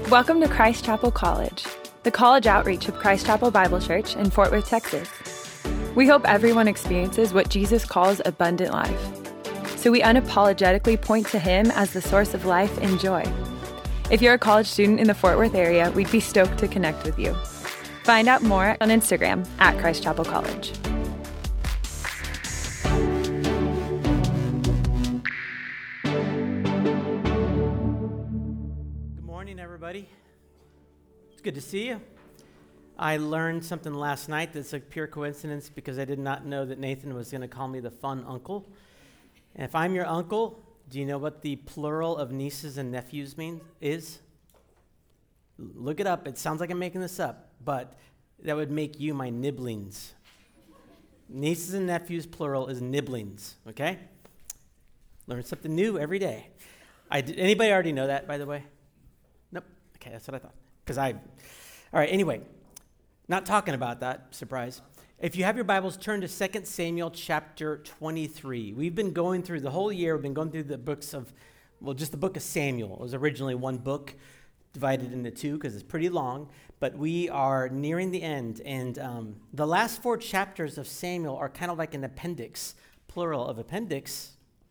Welcome to Christ Chapel College, the college outreach of Christ Chapel Bible Church in Fort Worth, Texas. We hope everyone experiences what Jesus calls abundant life. So we unapologetically point to Him as the source of life and joy. If you're a college student in the Fort Worth area, we'd be stoked to connect with you. Find out more on Instagram at Christ Chapel College. Everybody. It's good to see you. I learned something last night that's a pure coincidence because I did not know that Nathan was going to call me the fun uncle. And if I'm your uncle, do you know what the plural of nieces and nephews is? Look it up. It sounds like I'm making this up, but that would make you my nibblings. Nieces and nephews plural is nibblings, okay? Learn something new every day. Anybody already know that, by the way? Okay, that's what I thought. All right, anyway, not talking about that, surprise. If you have your Bibles, turn to 2 Samuel chapter 23. We've been going through the whole year, we've been going through the books of, just the book of Samuel. It was originally one book divided into two because it's pretty long, but we are nearing the end. And the last 4 chapters of Samuel are kind of like an appendix, plural of appendices.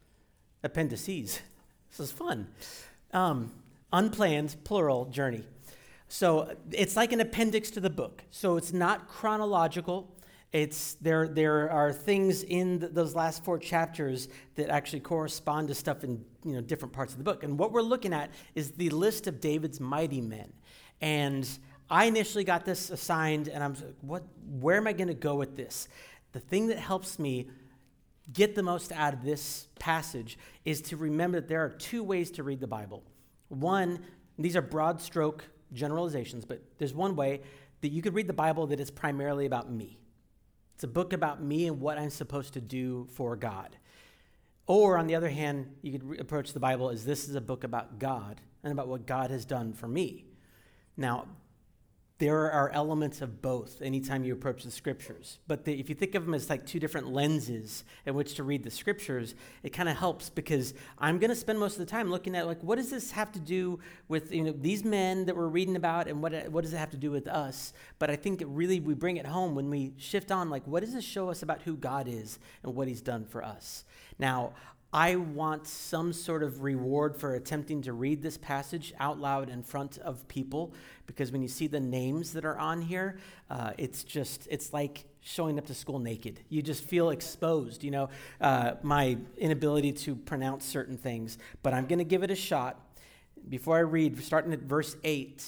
This is fun. Unplanned, plural, journey. So it's like an appendix to the book. So it's not chronological. There are things in those last 4 chapters that actually correspond to stuff in different parts of the book. And what we're looking at is the list of David's mighty men. And I initially got this assigned, and I'm like, where am I going to go with this? The thing that helps me get the most out of this passage is to remember that there are 2 ways to read the Bible. One, these are broad stroke generalizations, but there's one way that you could read the Bible that is primarily about me. It's a book about me and what I'm supposed to do for God. Or on the other hand, you could approach the Bible as this is a book about God and about what God has done for me. Now, there are elements of both anytime you approach the scriptures. But if you think of them as like 2 different lenses in which to read the scriptures, it kind of helps because I'm going to spend most of the time looking at what does this have to do with these men that we're reading about, and what does it have to do with us? But I think we bring it home when we shift on what does this show us about who God is and what He's done for us? Now, I want some sort of reward for attempting to read this passage out loud in front of people, because when you see the names that are on here, it's like showing up to school naked. You just feel exposed, my inability to pronounce certain things. But I'm going to give it a shot. Before I read, starting at verse 8,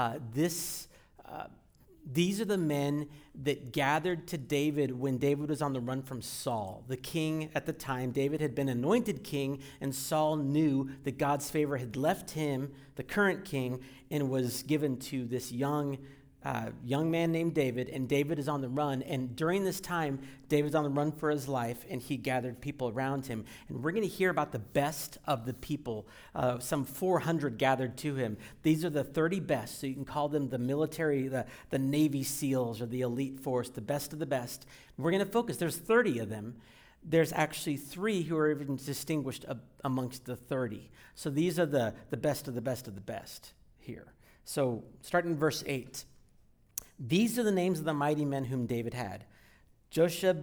these are the men that gathered to David when David was on the run from Saul, the king at the time. David had been anointed king, and Saul knew that God's favor had left him, the current king, and was given to this young man named David, and David is on the run. And during this time, David's on the run for his life, and he gathered people around him. And we're going to hear about the best of the people. Some 400 gathered to him. These are the 30 best, so you can call them the military, the Navy SEALs, or the elite force, the best of the best. And we're going to focus. There's 30 of them. There's actually 3 who are even distinguished amongst the 30. So these are the best of the best of the best here. So starting in verse 8. These are the names of the mighty men whom David had. Josheb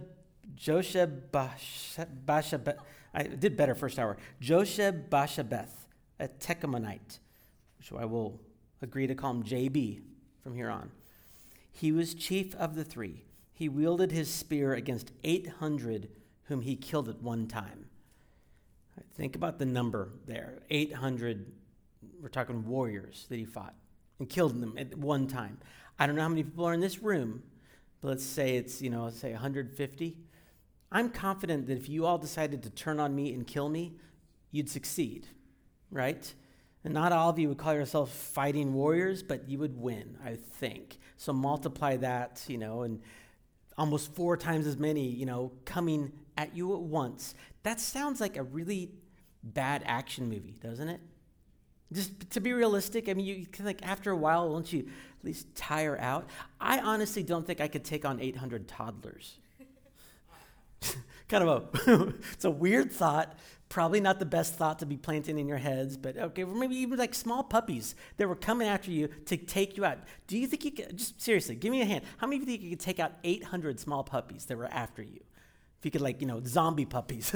I did better first hour. Josheb-Basshebeth, a Tekomonite, which I will agree to call him JB from here on. He was chief of the 3. He wielded his spear against 800 whom he killed at one time. Think about the number there. 800, we're talking warriors that he fought and killed them at one time. I don't know how many people are in this room, but let's say it's, let's say 150. I'm confident that if you all decided to turn on me and kill me, you'd succeed, right? And not all of you would call yourselves fighting warriors, but you would win, I think. So multiply that, and almost 4 times as many, coming at you at once. That sounds like a really bad action movie, doesn't it? Just to be realistic, you after a while, won't you at least tire out? I honestly don't think I could take on 800 toddlers. It's a weird thought, Probably not the best thought to be planting in your heads, but okay, or maybe even like small puppies that were coming after you to take you out. Do you think you could, just seriously, give me a hand. How many of you think you could take out 800 small puppies that were after you? If you could, like, zombie puppies.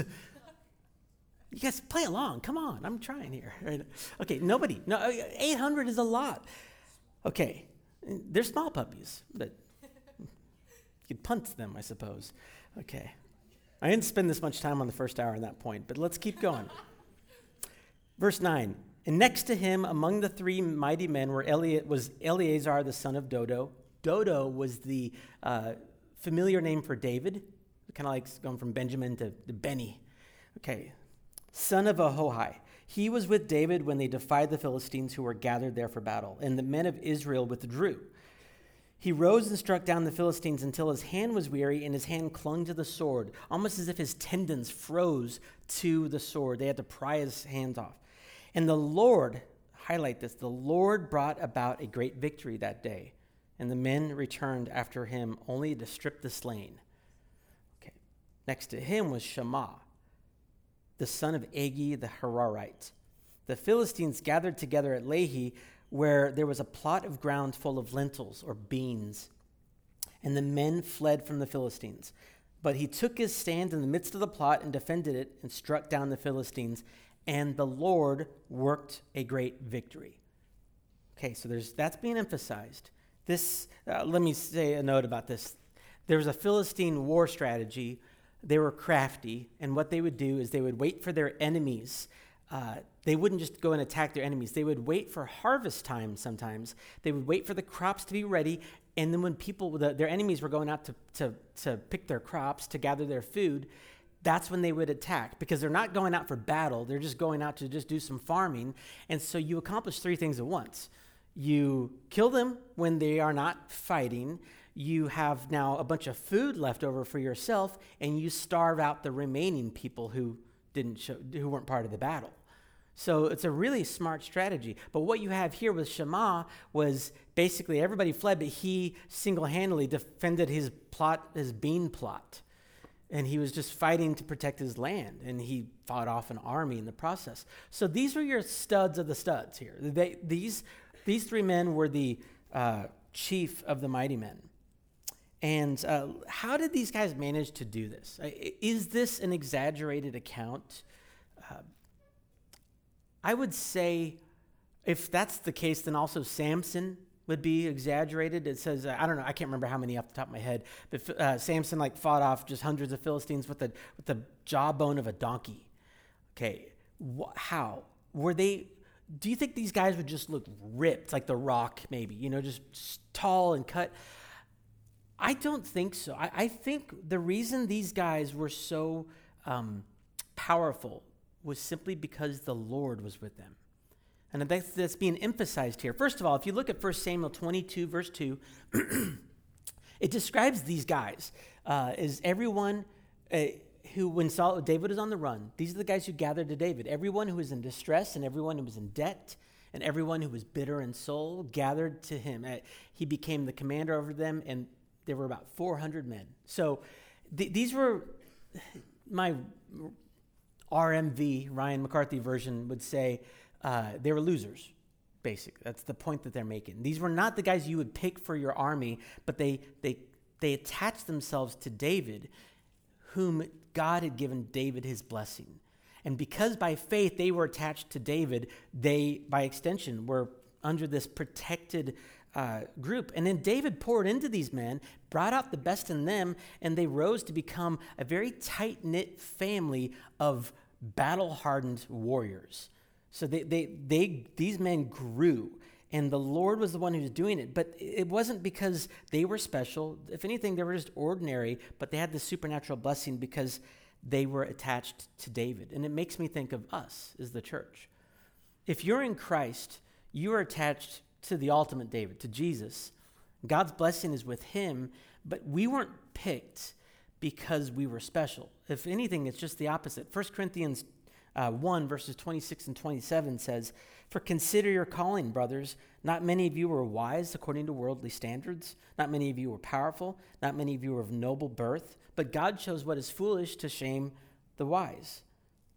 You guys play along. Come on, I'm trying here. Right? Okay, nobody. No, 800 is a lot. Okay, they're small puppies, but you could punt them, I suppose. Okay. I didn't spend this much time on the first hour on that point, but let's keep going. Verse 9, and next to him among the three mighty men was Eleazar the son of Dodo. Dodo was the familiar name for David, kind of like going from Benjamin to Benny. Okay, son of Ahohi. He was with David when they defied the Philistines who were gathered there for battle, and the men of Israel withdrew. He rose and struck down the Philistines until his hand was weary and his hand clung to the sword, almost as if his tendons froze to the sword. They had to pry his hands off. And the Lord, highlight this, the Lord brought about a great victory that day, and the men returned after him only to strip the slain. Okay. Next to him was Shammah, the son of Agi the Hararite. The Philistines gathered together at Lehi, where there was a plot of ground full of lentils or beans, and the men fled from the Philistines. But he took his stand in the midst of the plot and defended it and struck down the Philistines, and the Lord worked a great victory. Okay, so that's being emphasized. This, let me say a note about this. There was a Philistine war strategy. They were crafty, and what they would do is they would wait for their enemies. They wouldn't just go and attack their enemies. They would wait for harvest time sometimes. They would wait for the crops to be ready, and then when their enemies were going out to pick their crops, to gather their food, that's when they would attack, because they're not going out for battle. They're just going out to just do some farming, and so you accomplish three things at once. You kill them when they are not fighting. You have now a bunch of food left over for yourself, and you starve out the remaining people who weren't part of the battle. So it's a really smart strategy. But what you have here with Shammah was basically everybody fled, but he single-handedly defended his bean plot. And he was just fighting to protect his land, and he fought off an army in the process. So these were your studs of the studs here. These three men were the chief of the mighty men. And how did these guys manage to do this? Is this an exaggerated account? I would say if that's the case, then also Samson would be exaggerated. It says, I don't know, I can't remember how many off the top of my head, but Samson fought off just hundreds of Philistines with the jawbone of a donkey. Okay, how? Do you think these guys would just look ripped, like The Rock maybe, just tall and cut? I don't think so. I think the reason these guys were so powerful was simply because the Lord was with them. And that's being emphasized here. First of all, if you look at 1 Samuel 22, verse 2, it describes these guys as everyone who, when David was on the run, these are the guys who gathered to David. Everyone who was in distress and everyone who was in debt and everyone who was bitter in soul gathered to him. He became the commander over them, and there were about 400 men. So these were my RMV, Ryan McCarthy version would say they were losers, basically. That's the point that they're making. These were not the guys you would pick for your army, but they attached themselves to David, whom God had given David his blessing. And because by faith they were attached to David, they, by extension, were under this protected group. And then David poured into these men, brought out the best in them, and they rose to become a very tight-knit family of battle-hardened warriors. So these men grew, and the Lord was the one who was doing it. But it wasn't because they were special. If anything, they were just ordinary, but they had the supernatural blessing because they were attached to David. And it makes me think of us as the church. If you're in Christ, you are attached to the ultimate David, to Jesus. God's blessing is with him, but we weren't picked because we were special. If anything, it's just the opposite. 1 Corinthians 1, verses 26 and 27 says, "For consider your calling, brothers. Not many of you were wise according to worldly standards. Not many of you were powerful. Not many of you were of noble birth. But God chose what is foolish to shame the wise.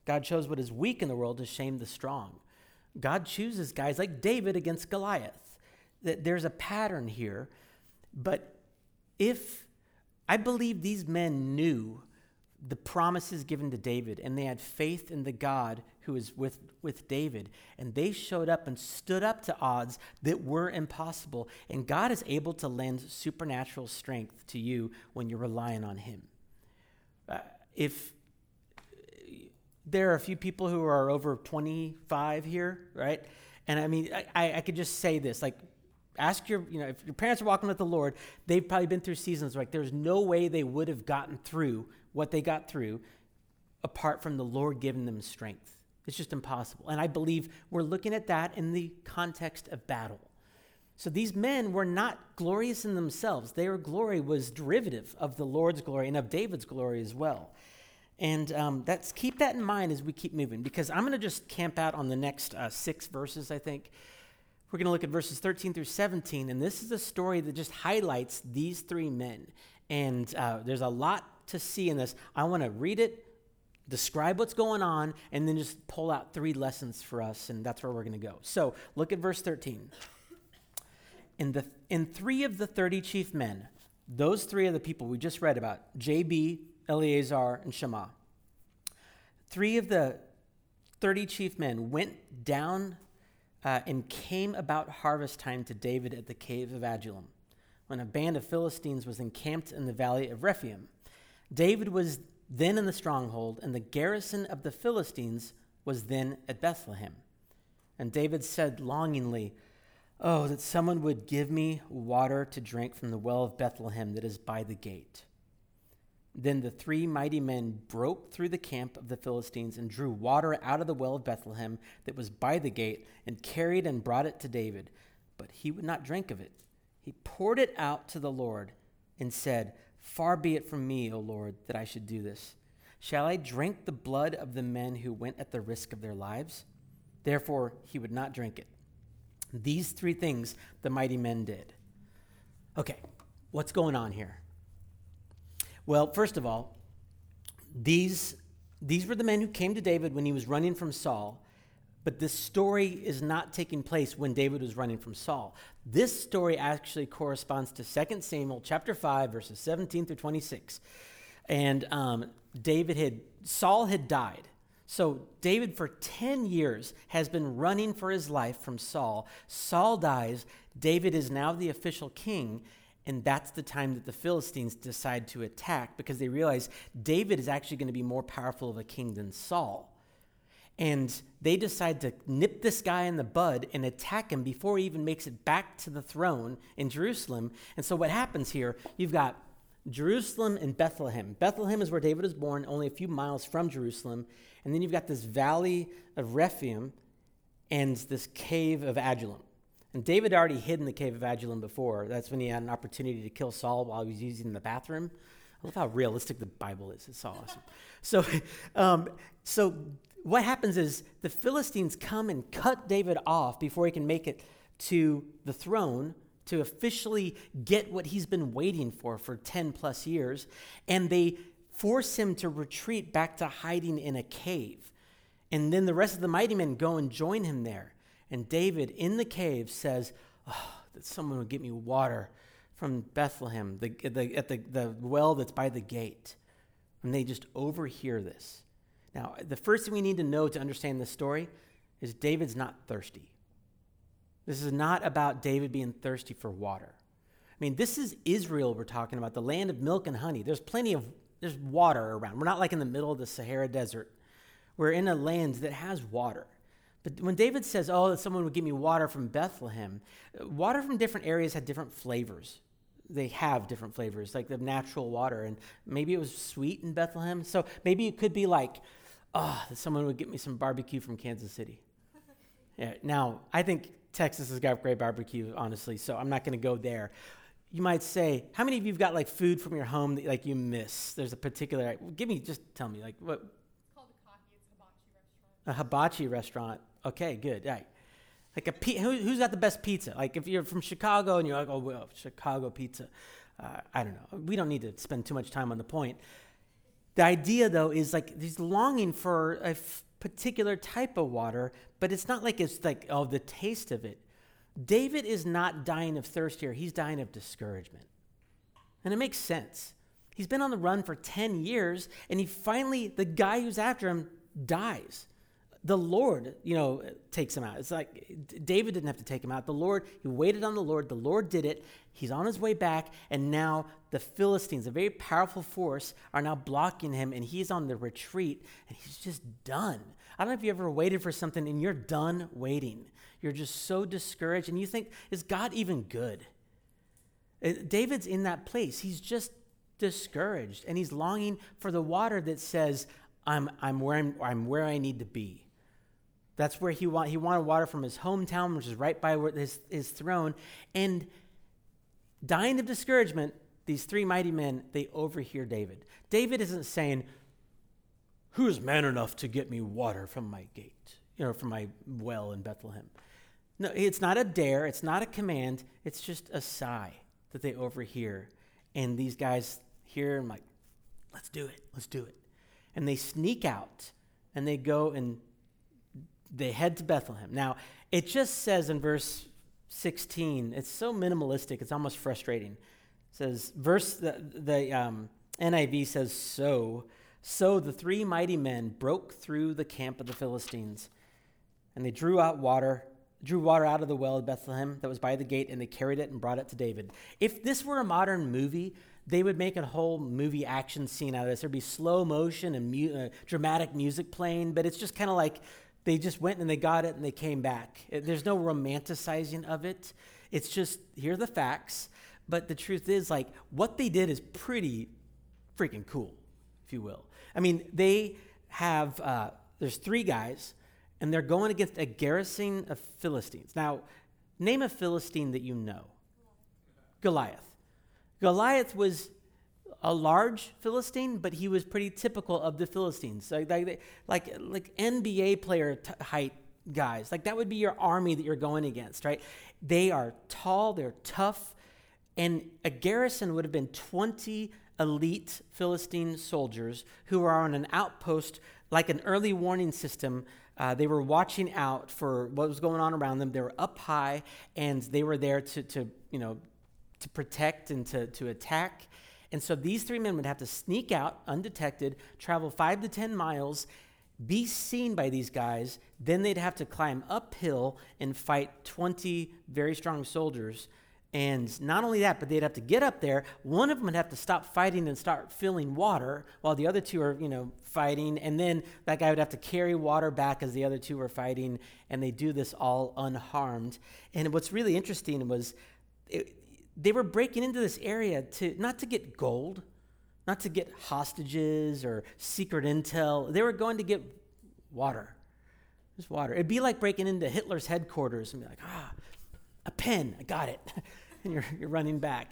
God chose what is weak in the world to shame the strong. God chooses guys like David against Goliath. There's a pattern here. But if I believe these men knew the promises given to David, and they had faith in the God who is with David, and they showed up and stood up to odds that were impossible, and God is able to lend supernatural strength to you when you're relying on him. If there are a few people who are over 25 here, right? And I mean, I could just say this, like, ask if your parents are walking with the Lord, they've probably been through seasons like there's no way they would have gotten through what they got through apart from the Lord giving them strength. It's just impossible. And I believe we're looking at that in the context of battle. So these men were not glorious in themselves. Their glory was derivative of the Lord's glory and of David's glory as well. And keep that in mind as we keep moving, because I'm going to just camp out on the next 6 verses, I think. We're going to look at verses 13 through 17, and this is a story that just highlights these 3 men. And there's a lot to see in this. I want to read it, describe what's going on, and then just pull out 3 lessons for us, and that's where we're going to go. So look at verse 13. In 3 of the 30 chief men, those 3 are the people we just read about, JB, Eleazar, and Shammah. 3 of the 30 chief men went down and came about harvest time to David at the cave of Adullam, when a band of Philistines was encamped in the valley of Rephaim. David was then in the stronghold, and the garrison of the Philistines was then at Bethlehem. And David said longingly, "Oh, that someone would give me water to drink from the well of Bethlehem that is by the gate." Then the 3 mighty men broke through the camp of the Philistines and drew water out of the well of Bethlehem that was by the gate and carried and brought it to David. But he would not drink of it. He poured it out to the Lord and said, "Far be it from me, O Lord, that I should do this. Shall I drink the blood of the men who went at the risk of their lives?" Therefore, he would not drink it. These 3 things the mighty men did. Okay, what's going on here? Well, first of all, these were the men who came to David when he was running from Saul, but this story is not taking place when David was running from Saul. This story actually corresponds to 2 Samuel chapter 5, verses 17 through 26. And Saul had died. So David for 10 years has been running for his life from Saul. Saul dies. David is now the official king. And that's the time that the Philistines decide to attack, because they realize David is actually going to be more powerful of a king than Saul. And they decide to nip this guy in the bud and attack him before he even makes it back to the throne in Jerusalem. And so what happens here, you've got Jerusalem and Bethlehem. Bethlehem is where David was born, only a few miles from Jerusalem. And then you've got this valley of Rephaim and this cave of Adullam. And David already hid in the cave of Adullam before. That's when he had an opportunity to kill Saul while he was using the bathroom. I love how realistic the Bible is. It's so awesome. So what happens is the Philistines come and cut David off before he can make it to the throne to officially get what he's been waiting for 10 plus years. And they force him to retreat back to hiding in a cave. And then the rest of the mighty men go and join him there. And David, in the cave, says, "Oh, that someone would get me water from Bethlehem, at the well that's by the gate." And they just overhear this. Now, the first thing we need to know to understand this story is David's not thirsty. This is not about David being thirsty for water. I mean, this is Israel we're talking about, the land of milk and honey. There's water around. We're not like in the middle of the Sahara Desert. We're in a land that has water. But when David says, "Oh, that someone would give me water from Bethlehem," water from different areas had different flavors. They have different flavors, like the natural water. And maybe it was sweet in Bethlehem. So maybe it could be like, that someone would get me some barbecue from Kansas City. Yeah, now, I think Texas has got great barbecue, honestly, so I'm not going to go there. You might say, how many of you have got like food from your home that like you miss? There's a particular, just tell me, like what? It's called a Kaki. It's a hibachi restaurant. A hibachi restaurant. Okay, good. Right. Like who's got the best pizza? Like if you're from Chicago and you're like, "Oh, well, Chicago pizza." I don't know. We don't need to spend too much time on the point. The idea, though, is like he's longing for a particular type of water, but it's not like it's like, oh, the taste of it. David is not dying of thirst here. He's dying of discouragement. And it makes sense. He's been on the run for 10 years, and the guy who's after him dies. The Lord, takes him out. It's like David didn't have to take him out. The Lord, he waited on the Lord did it. He's on his way back, and now the Philistines, a very powerful force, are now blocking him, and he's on the retreat, and he's just done. I don't know if you ever waited for something, and you're done waiting. You're just so discouraged, and you think, is God even good? David's in that place. He's just discouraged, and he's longing for the water that says, I'm where I need to be. That's where he wanted water from his hometown, which is right by his throne. And dying of discouragement, these three mighty men, they overhear David. David isn't saying, who is man enough to get me water from my gate, from my well in Bethlehem? No, it's not a dare. It's not a command. It's just a sigh that they overhear. And these guys hear and like, let's do it. And they sneak out and they go and they head to Bethlehem. Now, it just says in verse 16, it's so minimalistic, it's almost frustrating. It says, the NIV says, So the three mighty men broke through the camp of the Philistines, and they drew water out of the well of Bethlehem that was by the gate, and they carried it and brought it to David. If this were a modern movie, they would make a whole movie action scene out of this. There'd be slow motion and dramatic music playing, but it's just kind of like they just went and they got it and they came back. There's no romanticizing of it. It's just, here are the facts. But the truth is, like, what they did is pretty freaking cool, if you will. I mean, they have, there's three guys, and they're going against a garrison of Philistines. Now, name a Philistine that you know. Goliath. Goliath was a large Philistine, but he was pretty typical of the Philistines. Like NBA player height guys. Like that would be your army that you're going against, right? They are tall, they're tough, and a garrison would have been 20 elite Philistine soldiers who are on an outpost, like an early warning system. They were watching out for what was going on around them. They were up high, and they were there to protect and to attack. And so these three men would have to sneak out undetected, travel 5 to 10 miles, be seen by these guys. Then they'd have to climb uphill and fight 20 very strong soldiers. And not only that, but they'd have to get up there. One of them would have to stop fighting and start filling water while the other two are, fighting. And then that guy would have to carry water back as the other two were fighting. And they do this all unharmed. And what's really interesting was they were breaking into this area not to get gold, not to get hostages or secret intel. They were going to get water. Just water. It'd be like breaking into Hitler's headquarters and be like, a pen, I got it. And you're running back.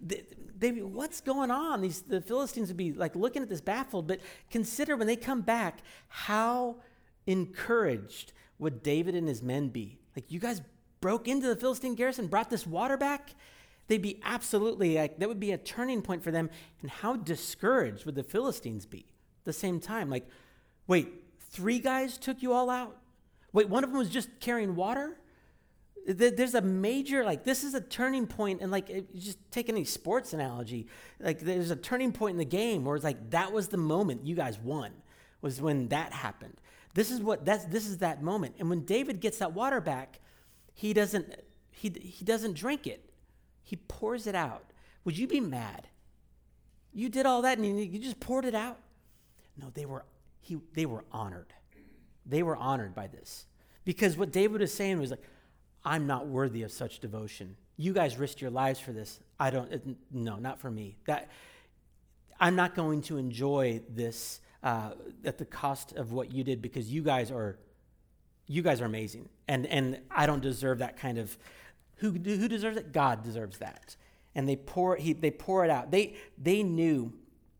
What's going on? The Philistines would be like looking at this baffled, but consider when they come back, how encouraged would David and his men be? Like, you guys broke into the Philistine garrison, brought this water back? They'd be absolutely, that would be a turning point for them. And how discouraged would the Philistines be at the same time? Like, wait, 3 guys took you all out? Wait, one of them was just carrying water? There's a major, this is a turning point, and just take any sports analogy, there's a turning point in the game where it's that was the moment you guys won, was when that happened. This is that moment. And when David gets that water back, he doesn't drink it. He pours it out. Would you be mad? You did all that and you just poured it out? No, they were honored. They were honored by this. Because what David was saying was I'm not worthy of such devotion. You guys risked your lives for this. No, not for me. I'm not going to enjoy this at the cost of what you did, because you guys are amazing. And I don't deserve that kind of. Who deserves it? God deserves that. And they pour it out. They knew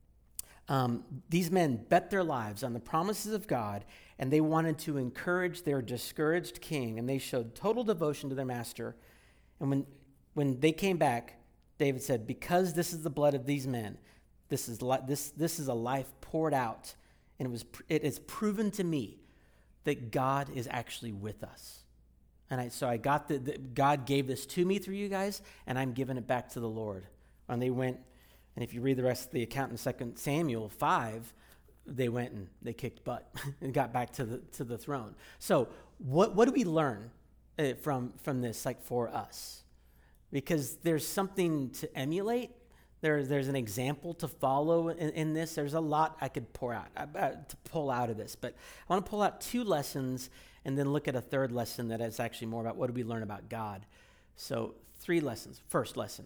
these men bet their lives on the promises of God, and they wanted to encourage their discouraged king, and they showed total devotion to their master. And when they came back, David said, because this is the blood of these men, This is a life poured out, and it is proven to me that God is actually with us. And so I got God gave this to me through you guys, and I'm giving it back to the Lord. And they went, and if you read the rest of the account in 2 Samuel 5, they went and they kicked butt and got back to the throne. So what do we learn from this, like, for us? Because there's something to emulate. There's an example to follow in this. There's a lot I could pull out of this, but I want to pull out 2 lessons and then look at a third lesson that is actually more about what do we learn about God. So 3 lessons. First lesson,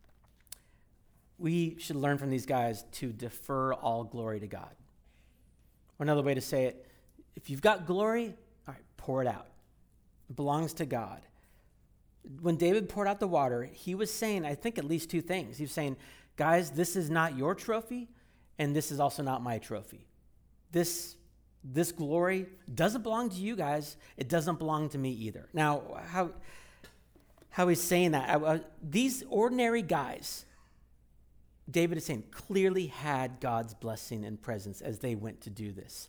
we should learn from these guys to defer all glory to God. Or another way to say it, if you've got glory, all right, pour it out. It belongs to God. When David poured out the water, he was saying, I think, at least 2 things. He was saying, guys, this is not your trophy, and this is also not my trophy. This glory doesn't belong to you guys. It doesn't belong to me either. Now, how he's saying that, these ordinary guys, David is saying, clearly had God's blessing and presence as they went to do this.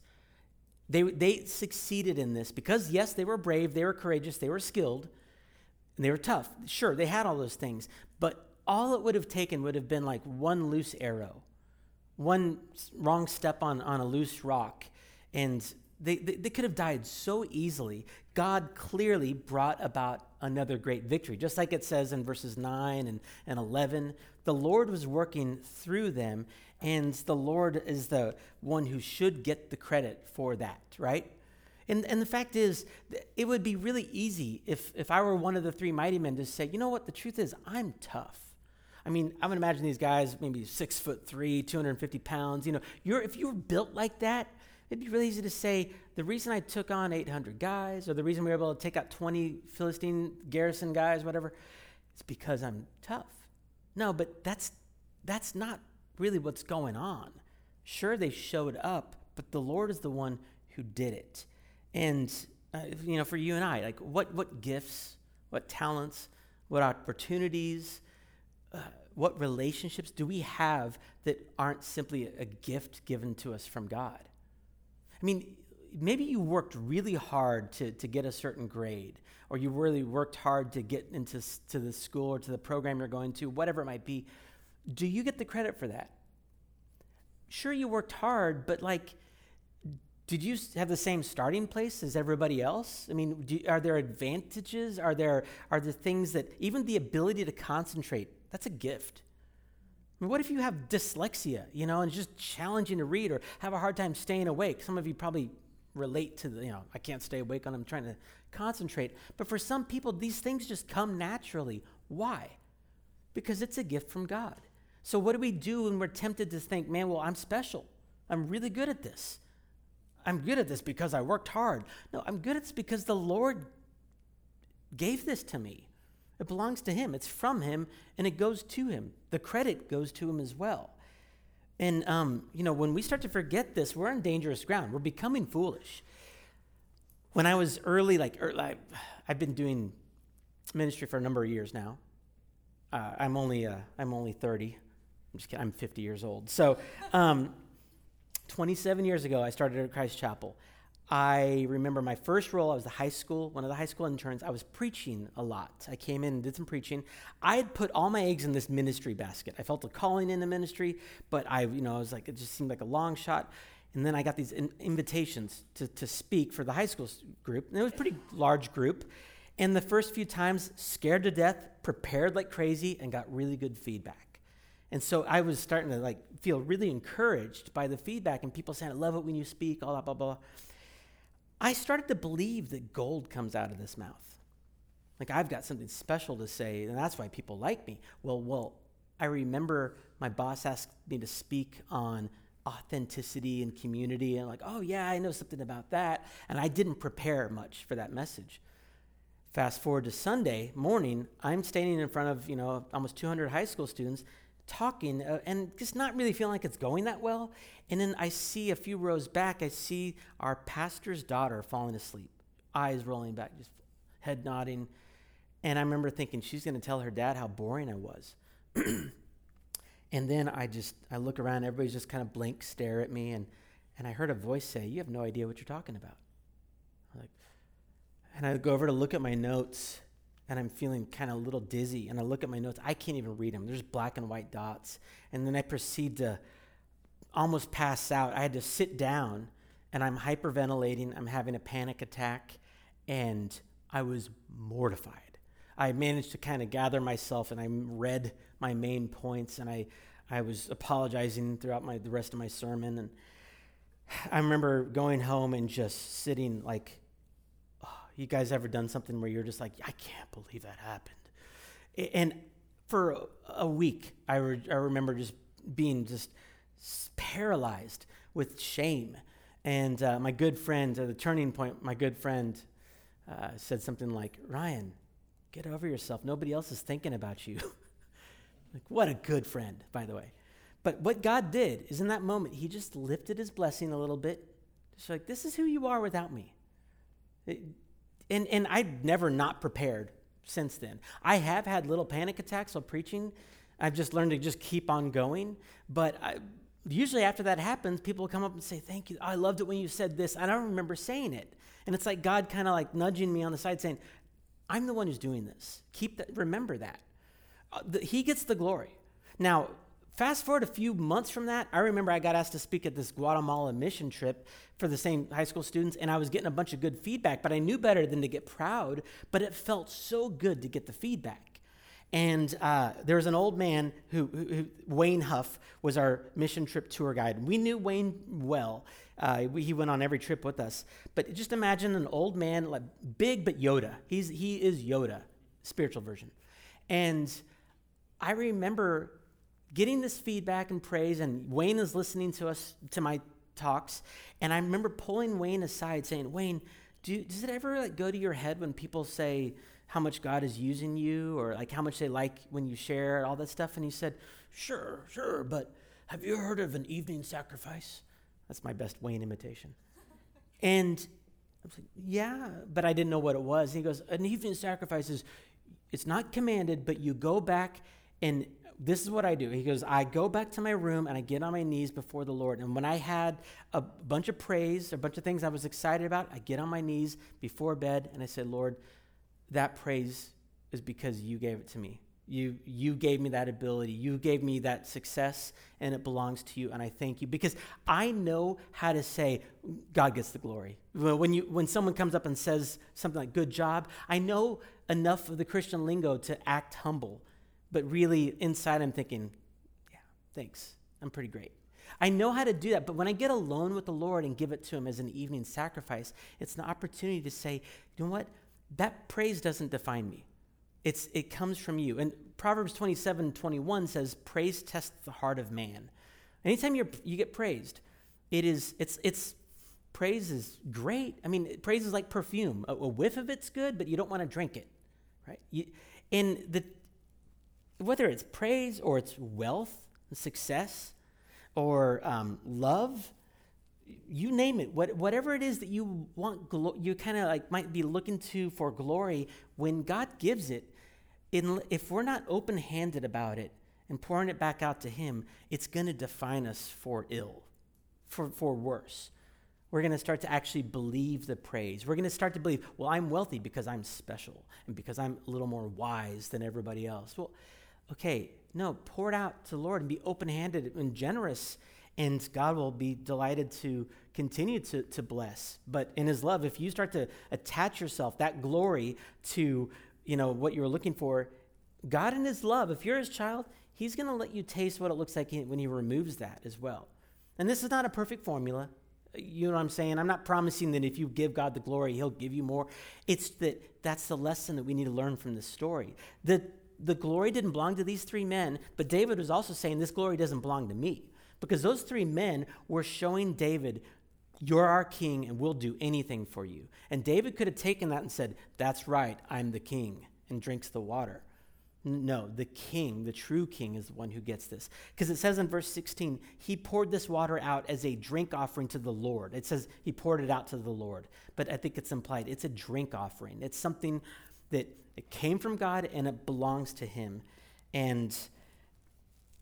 They succeeded in this because, yes, they were brave, they were courageous, they were skilled, and they were tough. Sure, they had all those things, but all it would have taken would have been like one loose arrow, one wrong step on a loose rock, and they could have died so easily. God clearly brought about another great victory. Just like it says in verses 9 and 11, the Lord was working through them, and the Lord is the one who should get the credit for that, right? And the fact is, it would be really easy if I were one of the 3 mighty men to say, you know what, the truth is, I'm tough. I mean, I would imagine these guys, maybe 6'3", 250 pounds. You know, if you were built like that, it'd be really easy to say, the reason I took on 800 guys, or the reason we were able to take out 20 Philistine garrison guys, whatever, it's because I'm tough. No, but that's not really what's going on. Sure, they showed up, but the Lord is the one who did it. And, for you and I, like, what gifts, what talents, what opportunities, what relationships do we have that aren't simply a gift given to us from God? I mean, maybe you worked really hard to get a certain grade, or you really worked hard to get into the school or to the program you're going to, whatever it might be. Do you get the credit for that? Sure, you worked hard, but did you have the same starting place as everybody else? I mean, are there advantages? Are there things that, even the ability to concentrate, that's a gift. I mean, what if you have dyslexia, and it's just challenging to read, or have a hard time staying awake? Some of you probably relate to I can't stay awake when I'm trying to concentrate. But for some people, these things just come naturally. Why? Because it's a gift from God. So what do we do when we're tempted to think, man, well, I'm special. I'm really good at this. I'm good at this because I worked hard. No, I'm good at this because the Lord gave this to me. It belongs to him. It's from him, and it goes to him. The credit goes to him as well. And, when we start to forget this, we're on dangerous ground. We're becoming foolish. When I was early, I've been doing ministry for a number of years now. I'm only 30. I'm just kidding. I'm 50 years old. So 27 years ago, I started at Christ Chapel. I remember my first role, I was one of the high school interns. I was preaching a lot. I came in and did some preaching. I had put all my eggs in this ministry basket. I felt a calling in the ministry, but I was like, it just seemed like a long shot. And then I got these invitations to speak for the high school group. And it was a pretty large group. And the first few times, scared to death, prepared like crazy, and got really good feedback. And so I was starting to feel really encouraged by the feedback, and people saying, I love it when you speak, all that, blah, blah. I started to believe that gold comes out of this mouth. I've got something special to say, and that's why people like me. Well, I remember my boss asked me to speak on authenticity and community, and oh yeah, I know something about that. And I didn't prepare much for that message. Fast forward to Sunday morning, I'm standing in front of, almost 200 high school students talking and just not really feeling like it's going that well. And then I see a few rows back, I see our pastor's daughter falling asleep, eyes rolling back, just head nodding. And I remember thinking, she's going to tell her dad how boring I was. And then I look around, everybody's just kind of blank stare at me, and I heard a voice say, "You have no idea what you're talking about." And I go over to look at my notes, and I'm feeling kind of a little dizzy, and I look at my notes. I can't even read them. There's black and white dots. And then I proceed to almost pass out. I had to sit down, and I'm hyperventilating. I'm having a panic attack, and I was mortified. I managed to kind of gather myself, and I read my main points, and I was apologizing throughout the rest of my sermon. And I remember going home and just sitting like, you guys ever done something where you're just like, I can't believe that happened? And for a week, I remember just being just paralyzed with shame. And my good friend, at the turning point, my good friend said something like, "Ryan, get over yourself. Nobody else is thinking about you." Like, what a good friend, by the way. But what God did is in that moment, he just lifted his blessing a little bit. Just like, this is who you are without me. And I've never not prepared since then. I have had little panic attacks while preaching. I've just learned to just keep on going. But usually after that happens, people will come up and say, "Thank you. I loved it when you said this." I don't remember saying it. And it's like God kind of like nudging me on the side saying, "I'm the one who's doing this. Remember that." He gets the glory. Now, fast forward a few months from that, I remember I got asked to speak at this Guatemala mission trip for the same high school students, and I was getting a bunch of good feedback, but I knew better than to get proud, but it felt so good to get the feedback. And there was an old man who Wayne Huff was our mission trip tour guide. We knew Wayne well. He went on every trip with us. But just imagine an old man, like big but Yoda. He is Yoda, spiritual version. And I remember getting this feedback and praise, and Wayne is listening to my talks, and I remember pulling Wayne aside saying, "Wayne, does it ever go to your head when people say how much God is using you, or like how much they like when you share all that stuff?" And he said, Sure, but have you heard of an evening sacrifice?" That's my best Wayne imitation. And I was like, "Yeah," but I didn't know what it was. And he goes, "An evening sacrifice it's not commanded, but you go back and this is what I do." He goes, "I go back to my room and I get on my knees before the Lord. And when I had a bunch of praise, a bunch of things I was excited about, I get on my knees before bed and I say, Lord, that praise is because you gave it to me. You gave me that ability. You gave me that success, and it belongs to you, and I thank you." Because I know how to say, God gets the glory. When someone comes up and says something like, "Good job," I know enough of the Christian lingo to act humble. But really, inside I'm thinking, yeah, thanks. I'm pretty great. I know how to do that, but when I get alone with the Lord and give it to him as an evening sacrifice, it's an opportunity to say, you know what? That praise doesn't define me. It comes from you. And Proverbs 27:21 says, "Praise tests the heart of man." Anytime you get praised, praise is great. I mean, praise is like perfume. A whiff of it's good, but you don't want to drink it, right? Whether it's praise or it's wealth, success, or love, you name it, whatever it is that you want, you kind of like might be looking to for glory, when God gives it, if we're not open-handed about it and pouring it back out to him, it's going to define us for ill, for worse. We're going to start to actually believe the praise. We're going to start to believe, well, I'm wealthy because I'm special and because I'm a little more wise than everybody else. Well, okay, no, pour it out to the Lord and be open-handed and generous, and God will be delighted to continue to bless. But in his love, if you start to attach yourself, that glory, to what you're looking for, God in his love, if you're his child, he's going to let you taste what it looks like when he removes that as well. And this is not a perfect formula. You know what I'm saying? I'm not promising that if you give God the glory, he'll give you more. It's that's the lesson that we need to learn from this story. The glory didn't belong to these three men, but David was also saying this glory doesn't belong to me, because those three men were showing David, you're our king and we'll do anything for you. And David could have taken that and said, that's right, I'm the king, and drinks the water. No, the king, the true king, is the one who gets this. Because it says in verse 16, he poured this water out as a drink offering to the Lord. It says he poured it out to the Lord. But I think it's implied it's a drink offering. It's something that it came from God and it belongs to him. And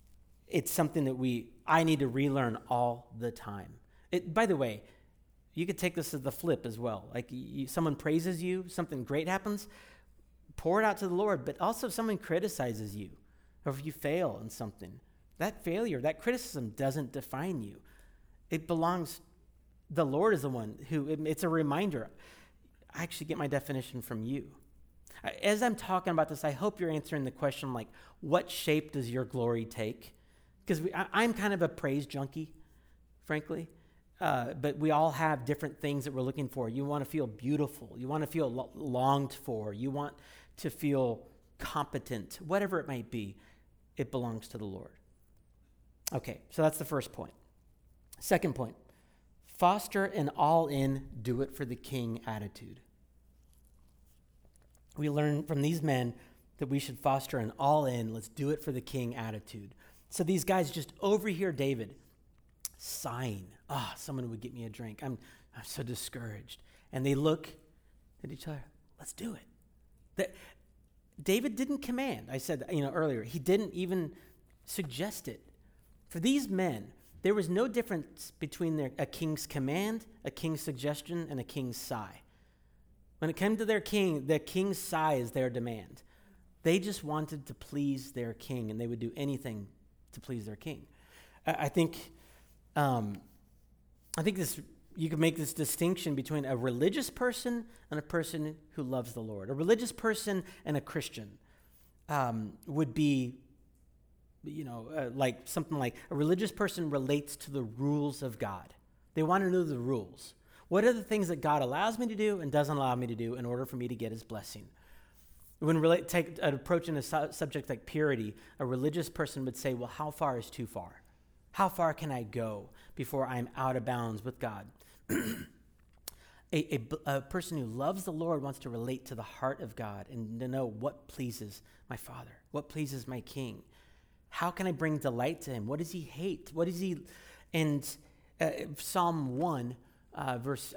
it's something that I need to relearn all the time. By the way, you could take this as the flip as well. Like someone praises you, something great happens, pour it out to the Lord. But also if someone criticizes you, or if you fail in something, that failure, that criticism doesn't define you. It belongs, the Lord is the one it's a reminder. I actually get my definition from you. As I'm talking about this, I hope you're answering the question like, what shape does your glory take? Because I'm kind of a praise junkie, frankly. But we all have different things that we're looking for. You want to feel beautiful. You want to feel longed for. You want to feel competent. Whatever it might be, it belongs to the Lord. Okay, so that's the first point. Second point, foster an all-in, do it for the king attitude. We learn from these men that we should foster an all-in, let's do it for the king attitude. So these guys just overhear David sighing. Someone would get me a drink. I'm so discouraged. And they look at each other. Let's do it. David didn't command. I said earlier. He didn't even suggest it. For these men, there was no difference between a king's command, a king's suggestion, and a king's sigh. When it came to their king, the king's sigh is their demand. They just wanted to please their king, and they would do anything to please their king. I think this. You could make this distinction between a religious person and a person who loves the Lord. A religious person and a Christian would be, like something like a religious person relates to the rules of God. They want to know the rules. What are the things that God allows me to do and doesn't allow me to do in order for me to get his blessing? When take an approach in a subject like purity, a religious person would say, well, how far is too far? How far can I go before I'm out of bounds with God? A person who loves the Lord wants to relate to the heart of God and to know what pleases my Father, what pleases my King. How can I bring delight to him? What does he hate? What does he... And Psalm 1, verse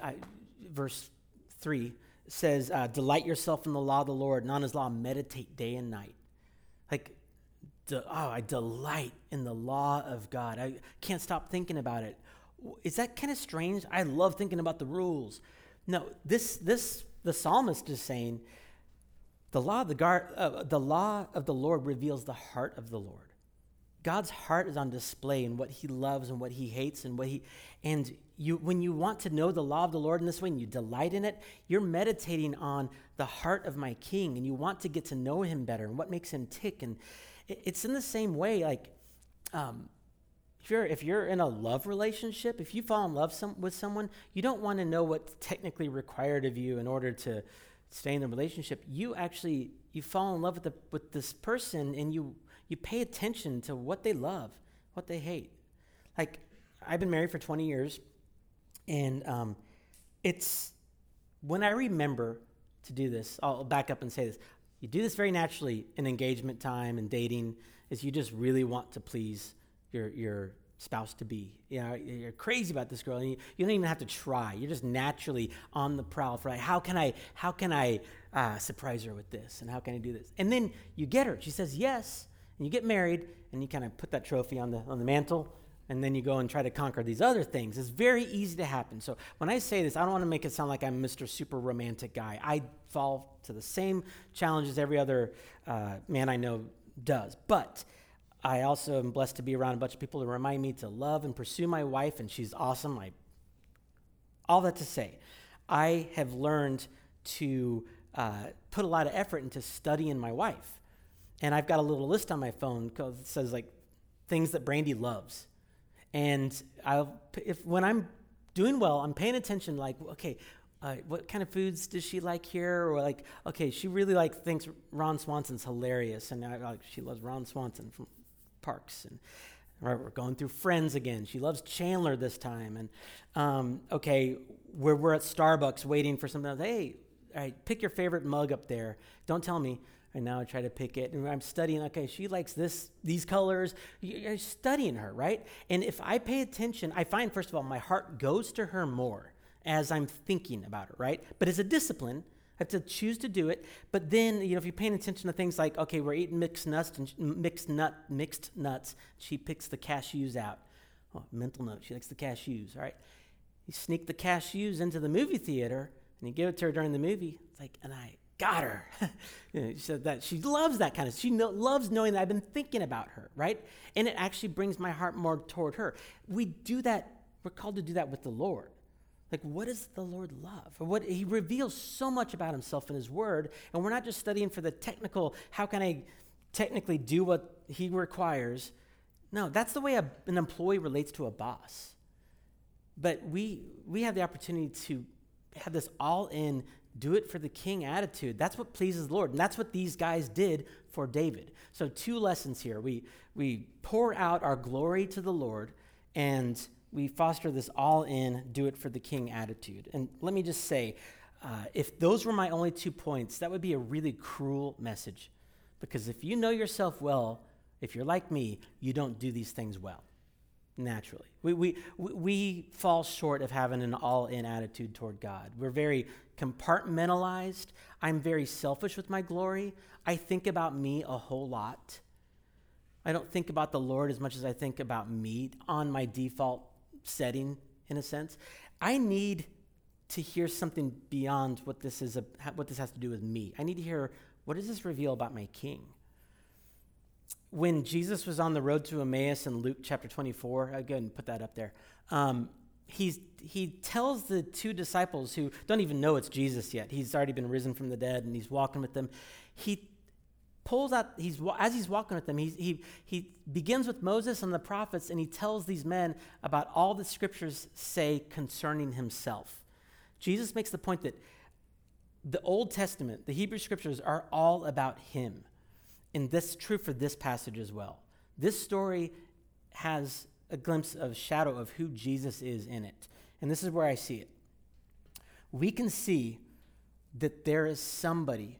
3 says, delight yourself in the law of the Lord, and on his law meditate day and night. Like, I delight in the law of God. I can't stop thinking about it. Is that kind of strange? I love thinking about the rules. No, the psalmist is saying, the law of the Lord reveals the heart of the Lord. God's heart is on display in what he loves and what he hates and when you want to know the law of the Lord in this way and you delight in it, you're meditating on the heart of my King and you want to get to know him better and what makes him tick. And it's in the same way, like, if you're in a love relationship, if you fall in love with someone, you don't want to know what's technically required of you in order to stay in the relationship. You fall in love with this person, and you pay attention to what they love, what they hate. Like, I've been married for 20 years, and it's when I remember to do this, I'll back up and say this. You do this very naturally in engagement time and dating, is you just really want to please your spouse to be. You're crazy about this girl, and you don't even have to try. You're just naturally on the prowl for, like, how can I surprise her with this, and how can I do this? And then you get her. She says yes, and you get married, and you kind of put that trophy on the mantle, and then you go and try to conquer these other things. It's very easy to happen. So when I say this, I don't want to make it sound like I'm Mr. Super Romantic guy. I fall to the same challenges every other man I know does. But I also am blessed to be around a bunch of people who remind me to love and pursue my wife, and she's awesome. All that to say, I have learned to put a lot of effort into studying my wife. And I've got a little list on my phone that says, like, things that Brandy loves. And when I'm doing well, I'm paying attention, like, okay, what kind of foods does she like here? Or like, okay, she really thinks Ron Swanson's hilarious, and she loves Ron Swanson from Parks. And we're going through Friends again. She loves Chandler this time. And okay, we're at Starbucks waiting for something else. Hey, all right, pick your favorite mug up there. Don't tell me. And now I try to pick it, and I'm studying, okay, she likes these colors. You're studying her, right? And if I pay attention, I find, first of all, my heart goes to her more as I'm thinking about her, right? But as a discipline, I have to choose to do it. But then, if you're paying attention to things like, okay, we're eating mixed nuts. She picks the cashews out. Oh, mental note. She likes the cashews, all right? You sneak the cashews into the movie theater, and you give it to her during the movie. It's like, and I got her. She said that she loves that kind of. She loves knowing that I've been thinking about her, right? And it actually brings my heart more toward her. We do that. We're called to do that with the Lord. Like, what does the Lord love? He reveals so much about himself in his word, and we're not just studying for the technical, how can I technically do what he requires? No, that's the way an employee relates to a boss. But we have the opportunity to have this all-in, do it for the king attitude. That's what pleases the Lord, and that's what these guys did for David. So 2 lessons here. We pour out our glory to the Lord, and we foster this all-in, do it for the king attitude. And let me just say, if those were my only 2 points, that would be a really cruel message. Because if you know yourself well, if you're like me, you don't do these things well, naturally. We fall short of having an all-in attitude toward God. We're very compartmentalized. I'm very selfish with my glory. I think about me a whole lot. I don't think about the Lord as much as I think about me on my default setting, in a sense. I need to hear something beyond what this has to do with me. I need to hear, what does this reveal about my king? When Jesus was on the road to Emmaus in Luke chapter 24, I'll go ahead and put that up there. He tells the 2 disciples who don't even know it's Jesus yet. He's already been risen from the dead, and he's walking with them. He pulls out, as he's walking with them, he begins with Moses and the prophets, and he tells these men about all the scriptures say concerning himself. Jesus makes the point that the Old Testament, the Hebrew scriptures, are all about him. And this is true for this passage as well. This story has a glimpse of shadow of who Jesus is in it. And this is where I see it. We can see that there is somebody,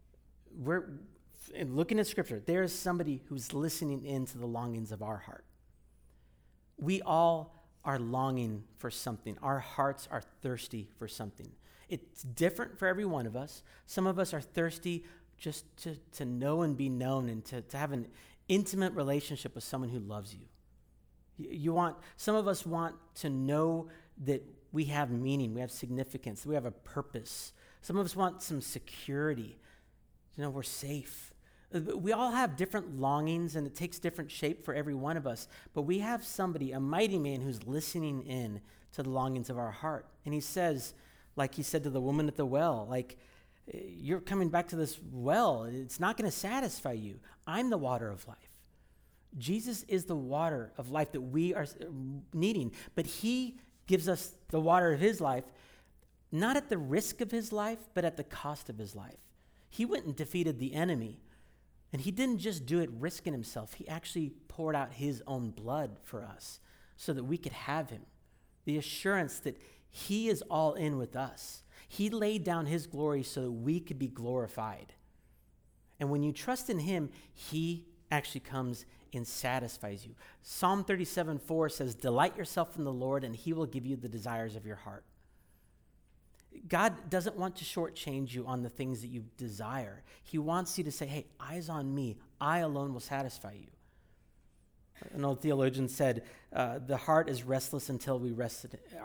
and looking at Scripture, there is somebody who's listening into the longings of our heart. We all are longing for something. Our hearts are thirsty for something. It's different for every one of us. Some of us are thirsty just to know and be known, and to have an intimate relationship with someone who loves you. Some of us want to know that we have meaning, we have significance, we have a purpose. Some of us want some security. We're safe. We all have different longings, and it takes different shape for every one of us. But we have somebody, a mighty man, who's listening in to the longings of our heart. And he says, like he said to the woman at the well, like, you're coming back to this well. It's not going to satisfy you. I'm the water of life. Jesus is the water of life that we are needing. But he gives us the water of his life, not at the risk of his life, but at the cost of his life. He went and defeated the enemy. And he didn't just do it risking himself. He actually poured out his own blood for us so that we could have him. The assurance that he is all in with us. He laid down his glory so that we could be glorified. And when you trust in him, he actually comes and satisfies you. Psalm 37:4 says, "Delight yourself in the Lord, and he will give you the desires of your heart." God doesn't want to shortchange you on the things that you desire. He wants you to say, hey, eyes on me. I alone will satisfy you. An old theologian said, our hearts are restless until we rest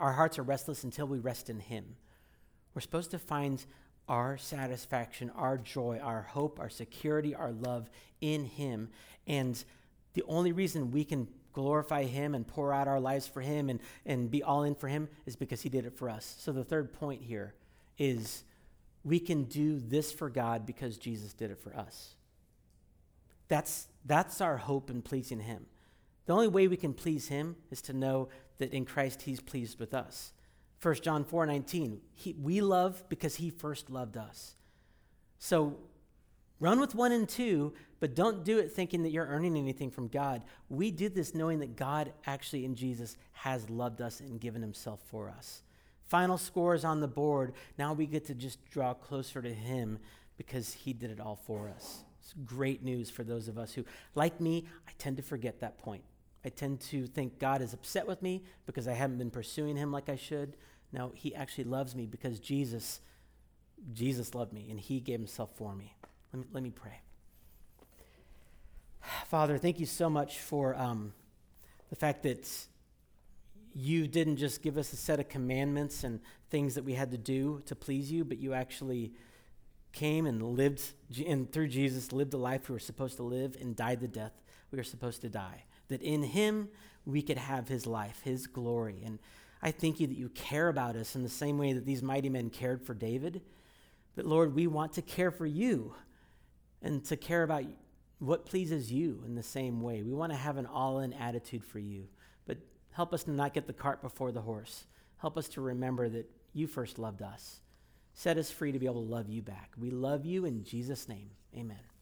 in him. We're supposed to find our satisfaction, our joy, our hope, our security, our love in him. And the only reason we can glorify him and pour out our lives for him and be all in for him is because he did it for us. So the third point here is we can do this for God because Jesus did it for us. That's our hope in pleasing him. The only way we can please him is to know that in Christ he's pleased with us. 1 John 4:19, we love because he first loved us. So run with 1 and 2, but don't do it thinking that you're earning anything from God. We do this knowing that God actually in Jesus has loved us and given himself for us. Final scores on the board. Now we get to just draw closer to him because he did it all for us. It's great news for those of us who, like me, I tend to forget that point. I tend to think God is upset with me because I haven't been pursuing him like I should. No, he actually loves me because Jesus Jesus loved me, and he gave himself for me. Let me pray. Father, thank you so much for the fact that you didn't just give us a set of commandments and things that we had to do to please you, but you actually came and lived, and through Jesus, lived the life we were supposed to live and died the death we were supposed to die. That in him, we could have his life, his glory. And I thank you that you care about us in the same way that these mighty men cared for David. But Lord, we want to care for you and to care about what pleases you in the same way. We want to have an all-in attitude for you. But help us to not get the cart before the horse. Help us to remember that you first loved us. Set us free to be able to love you back. We love you in Jesus' name. Amen.